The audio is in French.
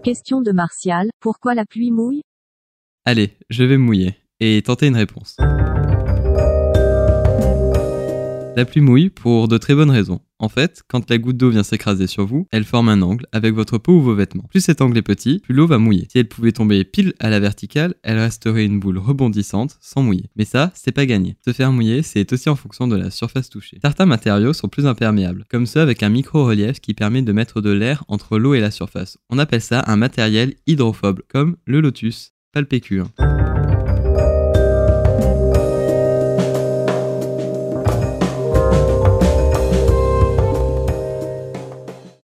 Question de Martial, pourquoi la pluie mouille? Allez, je vais me mouiller et tenter une réponse. La pluie mouille pour de très bonnes raisons. En fait, quand la goutte d'eau vient s'écraser sur vous, elle forme un angle avec votre peau ou vos vêtements. Plus cet angle est petit, plus l'eau va mouiller. Si elle pouvait tomber pile à la verticale, elle resterait une boule rebondissante sans mouiller. Mais ça, c'est pas gagné. Se faire mouiller, c'est aussi en fonction de la surface touchée. Certains matériaux sont plus imperméables, comme ceux avec un micro-relief qui permet de mettre de l'air entre l'eau et la surface. On appelle ça un matériel hydrophobe, comme le lotus, pas le PQ.